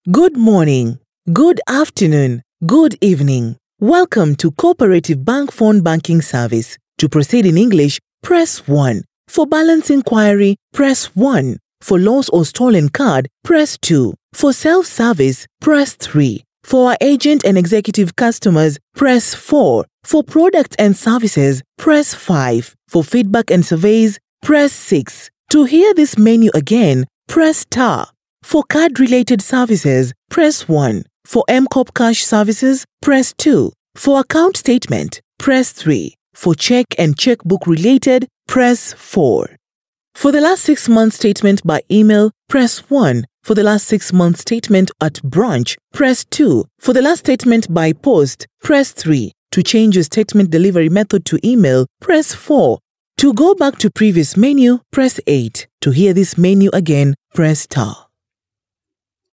Good morning, good afternoon, good evening. Welcome to Cooperative Bank Phone Banking Service. To proceed in English, press 1. For balance inquiry, press 1. For lost or stolen card, press 2. For self-service, press 3. For our agent and executive customers, press 4. For products and services, press 5. For feedback and surveys, press 6. To hear this menu again, press star. For card-related services, press 1. For MCOP cash services, press 2. For account statement, press 3. For check and checkbook related, press 4. For the last 6 months statement by email, press 1. For the last 6 months statement at branch, press 2. For the last statement by post, press 3. To change your statement delivery method to email, press 4. To go back to previous menu, press 8. To hear this menu again, press star.